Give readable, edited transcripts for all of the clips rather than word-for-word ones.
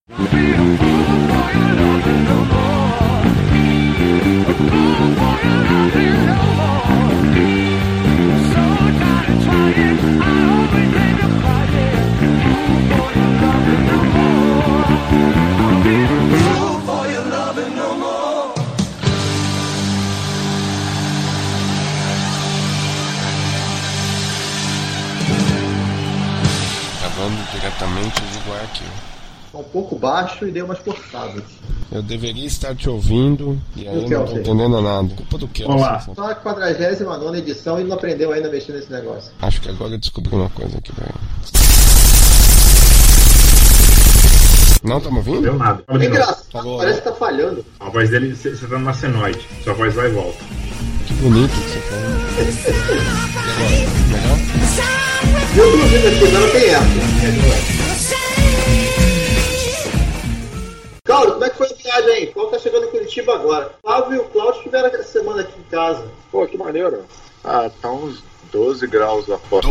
Diretamente de Guayaquil. Um pouco baixo e dei umas cortadas. Eu deveria estar te ouvindo e aí não tô entendendo nada. Culpa do que? Olá. Só a 49ª edição e não aprendeu ainda a mexer nesse negócio. Acho que agora eu descobri uma coisa aqui, velho. Não, tá me ouvindo? Não deu nada. É engraçado, parece que tá falhando. A voz dele, você tá numa senoide. Sua voz vai e volta. Que bonito que você falou. E agora? Melhor? Eu tô ouvindo aqui, mas não tem essa. Cláudio, como é que foi a viagem aí? Paulo tá chegando em Curitiba agora. Flávio e o Cláudio estiveram essa semana aqui em casa. Pô, que maneiro. Ah, tá uns 12 graus lá fora.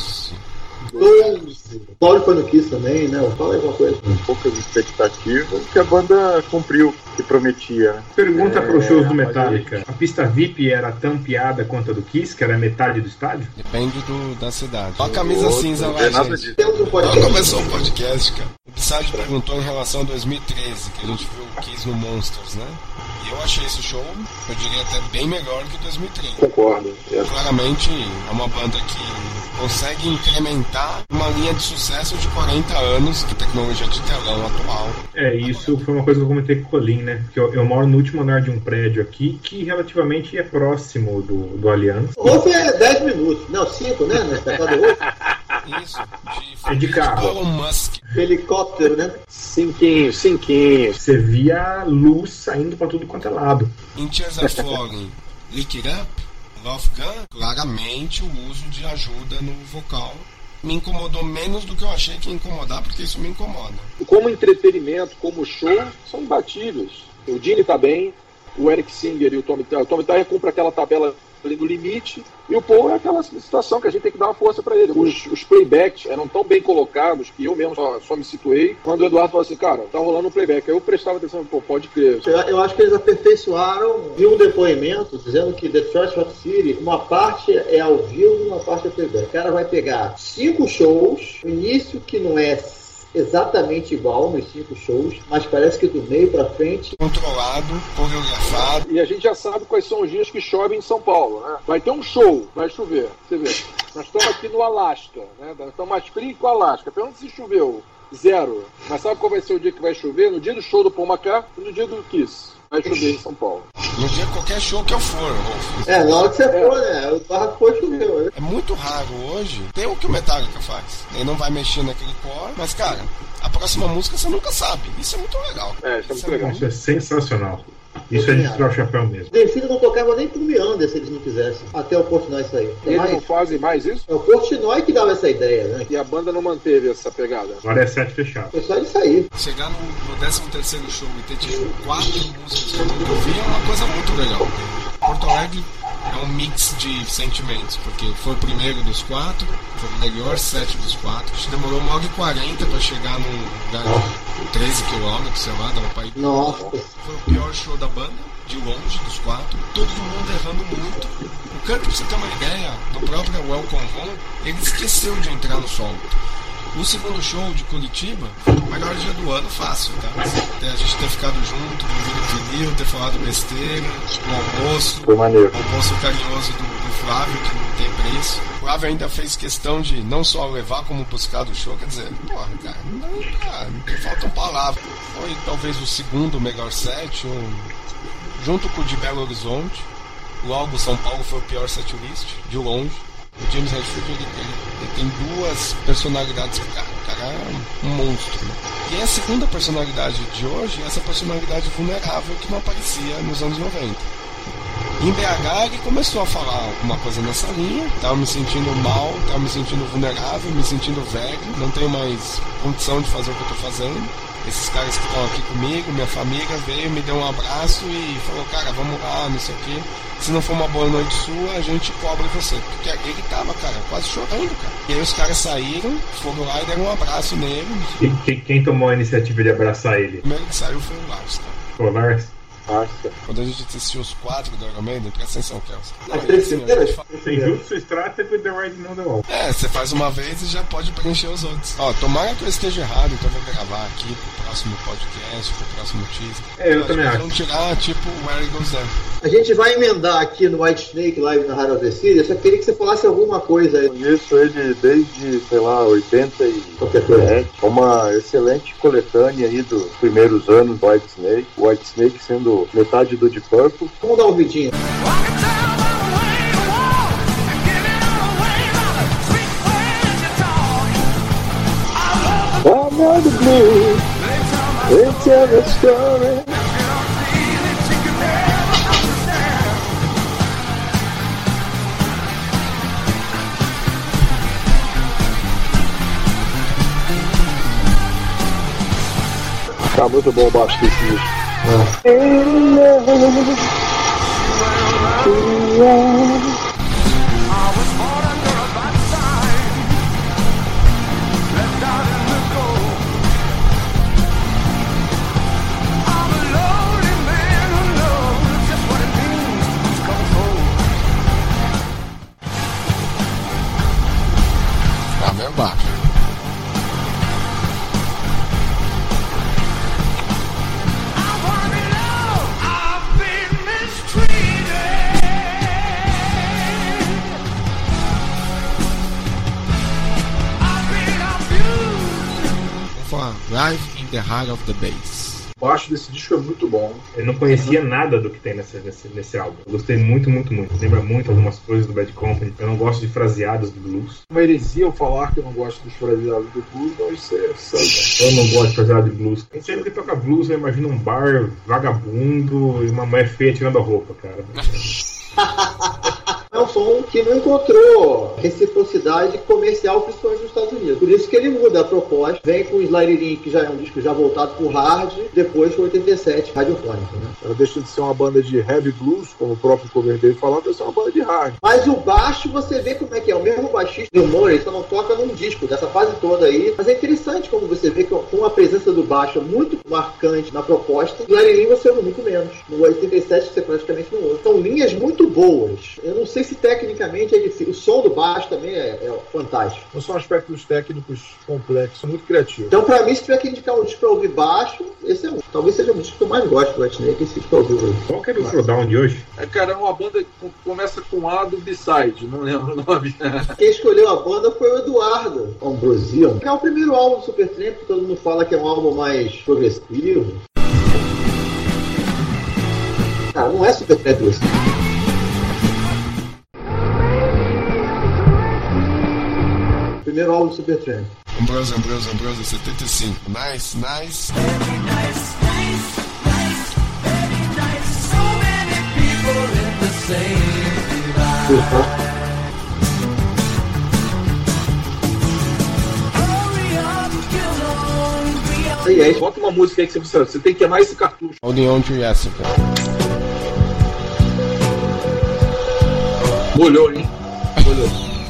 12. O Paulo foi no Kiss também, né? Fala aí alguma coisa. Poucas expectativas que a banda cumpriu o que prometia, né? Pergunta para os shows do Metallica. A pista VIP era tão piada quanto a do Kiss, que era metade do estádio? Depende da cidade. Olha a camisa cinza lá, gente. Temos um podcast. Começou um podcast, cara. O Psyche perguntou em relação a 2013, que a gente viu o Kiss no Monsters, né? E eu achei esse show, eu diria até bem melhor que 2013. Concordo. Claramente é uma banda que consegue incrementar uma linha de sucesso de 40 anos de tecnologia de telão atual. Isso foi uma coisa que eu comentei com o Colin, né? Porque eu moro no último andar de um prédio aqui que relativamente é próximo do Aliança. Hoje é 10 minutos. Não, 5, né? Isso, de carro. Elon Musk. Helicóptero, né? Cinquinho. Você via luz saindo pra tudo quanto é lado. In Tears Are Falling, Lick It Up, Love Gun, claramente o uso de ajuda no vocal me incomodou menos do que eu achei que ia incomodar, porque isso me incomoda. Como entretenimento, como show, são imbatíveis. O Gene tá bem, o Eric Singer e o Tommy Tyler cumpre aquela tabela ali no limite, e o Paul é aquela situação que a gente tem que dar uma força para ele. Os playbacks eram tão bem colocados que eu mesmo só me situei quando o Eduardo falou assim, cara, tá rolando um playback. Aí eu prestava atenção, pô, pode crer. Eu acho que eles aperfeiçoaram, vi um depoimento dizendo que Detroit Rock City, uma parte é ao vivo e uma parte é playback. O cara vai pegar 5 shows, o início que não é exatamente igual nos 5 shows, mas parece que do meio pra frente controlado, coreografado. E a gente já sabe quais são os dias que chove em São Paulo, né? Vai ter um show, vai chover. Você vê, nós estamos aqui no Alasca, né? Nós estamos mais frio que o Alasca. Pergunta se choveu. 0. Mas sabe qual vai ser o dia que vai chover? No dia do show do Paul McCartney e no dia do Kiss. Vai chover em São Paulo. No dia qualquer show que eu for, Rolf. Na hora que você for, né? O barraco foi choveu, né? É muito raro hoje ter o que o Metallica faz. Ele não vai mexer naquele core, mas, cara, a próxima música você nunca sabe. Isso é muito legal. Isso é muito legal. Isso é sensacional. Isso é de tirar o chapéu mesmo. The Filho não tocava nem pro Meander se eles não quisessem. Até o Portnoy sair. E eles não fazem mais isso? É o Portnoy que dava essa ideia, né? E a banda não manteve essa pegada. Agora é set fechado. Foi só ele sair. Chegar no 13º show e ter tipo 4 músicas que eu nunca ouvi é uma coisa muito legal. Porto Alegre é um mix de sentimentos, porque foi o primeiro dos 4, foi o melhor set dos 4. A gente demorou 1h40 pra chegar num lugar de 13 km, sei lá, dava pra ir. Nossa. Foi o pior show da banda, de longe, dos 4. Todo mundo errando muito. O Kurt, pra você ter uma ideia, do próprio Welcome Home, ele esqueceu de entrar no solo. O segundo show de Curitiba foi o melhor dia do ano, fácil, tá? A gente ter ficado junto, ouvindo vinil, ter falado besteira, o almoço. Foi maneiro. O almoço carinhoso do Flávio, que não tem preço. O Flávio ainda fez questão de não só levar como buscar do show, quer dizer, porra, cara, não faltam palavras. Foi talvez o segundo melhor set, junto com o de Belo Horizonte. Logo, São Paulo foi o pior setlist, de longe. O James Hetfield, ele tem 2 personalidades que, cara, o cara é um monstro, né? E a segunda personalidade de hoje é essa personalidade vulnerável que não aparecia nos anos 90. Em BH ele começou a falar alguma coisa nessa linha, tava me sentindo mal, tava me sentindo vulnerável, me sentindo velho, não tenho mais condição de fazer o que eu tô fazendo. Esses caras que estão aqui comigo, minha família, veio, me deu um abraço e falou, cara, vamos lá, não sei o quê. Se não for uma boa noite sua, a gente cobra você. Porque ele tava, cara, quase chorando, cara. E aí os caras saíram, foram lá e deram um abraço nele. Quem tomou a iniciativa de abraçar ele? O primeiro que saiu foi o Lars, cara. O Lars? Nossa. Quando a gente assistiu os 4 do Iron Maiden, presta atenção, Kelsey. Sem Jutsu, Strata e The Writing on the Wall. Você faz uma vez e já pode preencher os outros. Tomara que eu esteja errado, então eu vou gravar aqui pro próximo podcast, pro próximo teaser. Eu também acho. Vamos tirar, tipo, Where It Goes There. A gente vai emendar aqui no White Snake Live na Heart of the City. Eu só queria que você falasse alguma coisa aí. Conheço ele desde, sei lá, 87. Qualquer coisa. Uma excelente coletânea aí dos primeiros anos do White Snake. O White Snake sendo metade do Deep Purple. Vamos dar um ouvidinho. I'm on the blue. Let's tell the story. Tá muito bom o baixo desse disco. Meu baixo. Live in the Heart of the Bass. O baixo desse disco é muito bom. Eu não conhecia nada do que tem nesse álbum. Eu gostei muito, muito, muito. Lembra muito algumas coisas do Bad Company. Eu não gosto de fraseados do blues. Uma heresia eu falar que eu não gosto dos fraseados do blues, não, isso é sério. Eu não gosto de fraseado de blues. Sempre que toca blues, eu imagino um bar vagabundo e uma mulher feia tirando a roupa, cara. É um som que não encontrou reciprocidade comercial, principalmente nos Estados Unidos. Por isso que ele muda a proposta, vem com o Slide, que já é um disco já voltado pro hard, depois com 87, radiofônico, né? Ela deixa de ser uma banda de heavy blues, como o próprio cover dele falava, vai ser uma banda de hard. Mas o baixo, você vê como é que é. O mesmo baixista do Murray só não toca num disco, dessa fase toda aí. Mas é interessante como você vê que com a presença do baixo muito marcante na proposta, no Slide você ouve muito menos. No 87 você praticamente não ouve. São linhas muito boas. Eu não sei se tecnicamente o som do baixo também é fantástico. Não são aspectos técnicos complexos, são muito criativos. Então, pra mim, se tiver que indicar um disco pra ouvir baixo, esse é um. Talvez seja um disco que eu mais gosto do White Snake, esse disco pra ouvir. Qual que era o Throwdown de hoje? Cara, é uma banda que começa com A do B-Side, não lembro o nome. Quem escolheu a banda foi o Eduardo Ambrosio. É o primeiro álbum do Supertramp, que todo mundo fala que é um álbum mais progressivo. Cara, não é Supertramp isso. Primeiro álbum do Supertramp. Ambrosio, 75. Nice. E aí, Bota uma música aí que você tem que queimar esse cartucho. Holding On to Jessica. Molhou, hein? Molhou.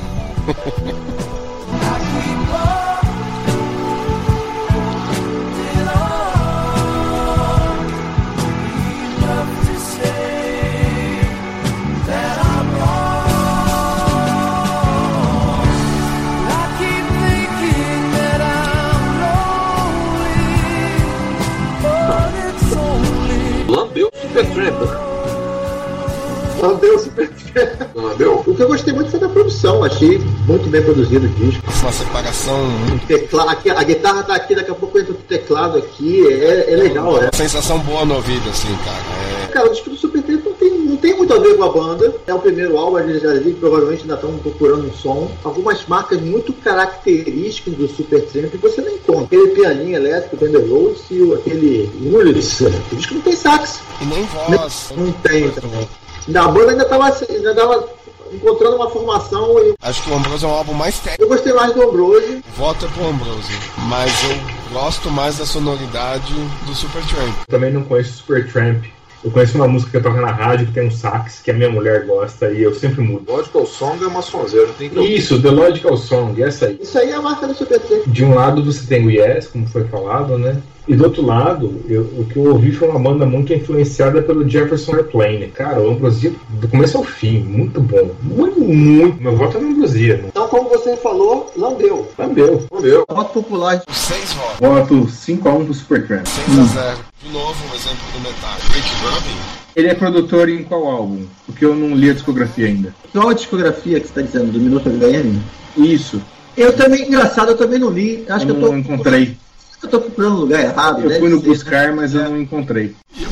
Lambeu o Supertramp. Lambeu o Supertramp. Lambeu? O que eu gostei muito foi da produção. Achei muito bem produzido o disco. Uma separação muito... A guitarra tá aqui, daqui a pouco entra o teclado aqui. É legal, uma sensação boa no ouvido, assim, cara. Cara, o disco do Supertramp não tem muito a ver com a banda. É o primeiro álbum, eles já provavelmente ainda estão procurando um som. Algumas marcas muito características do Supertramp que você não encontra. Aquele pianinho elétrico, Thunder Rose e aquele Ulrich. O disco não tem sax. E nem voz. Não tem também. A banda ainda tava encontrando uma formação. Acho que o Ambrose é um álbum mais técnico. Eu gostei mais do Ambrose. Voto é pro Ambrose, mas eu gosto mais da sonoridade do Supertramp. Também não conheço o Supertramp. Eu conheço uma música que toca na rádio que tem um sax que a minha mulher gosta e eu sempre mudo. Logical Song é uma sonzeira. Tem que... Isso, The Logical Song, essa aí. Isso aí é a marca do Supertramp. De um lado você tem o Yes, como foi falado, né? E do outro lado, o que eu ouvi foi uma banda muito influenciada pelo Jefferson Airplane. Cara, o Ambrosia, do começo ao fim, muito bom. Muito. Meu voto é no Ambrosia. Então, como você falou, lambeu. Voto popular. 6 votos. Voto 5-1 pro Supertramp. 6-0. De novo, um exemplo do Metallica. Rick Rubin. Ele é produtor em qual álbum? Porque eu não li a discografia ainda. Qual a discografia que você está dizendo? Do Minuto HM? Isso. Eu também, engraçado, eu também não li. Acho que eu não encontrei. Eu tô procurando no lugar errado. Eu fui no buscar, mas eu não encontrei.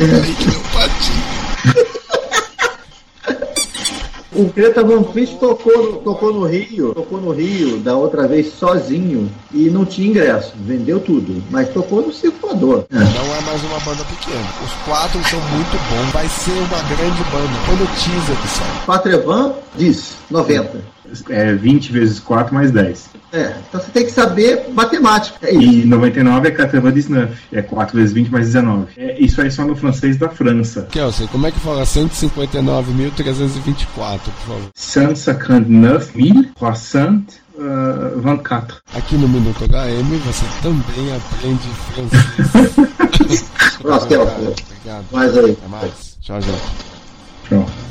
O Greta Van Fleet tocou no Rio da outra vez sozinho e não tinha ingresso, vendeu tudo, mas tocou no circulador. Não é mais uma banda pequena. Os 4 são muito bons, vai ser uma grande banda. Quando o teaser que sai. 4 Evan diz 90. É 20 vezes 4 mais 10. Então você tem que saber matemática. É isso. E 99 é 4 de Snuff. É 4 vezes 20 mais 19. Isso aí só no francês da França. Kelsey, como é que fala 159.324, por favor? 159.324. Aqui no Minuto HM você também aprende francês. Nossa, Kelsey. Obrigado. Mais aí. Até mais. Tchau, gente. Tchau.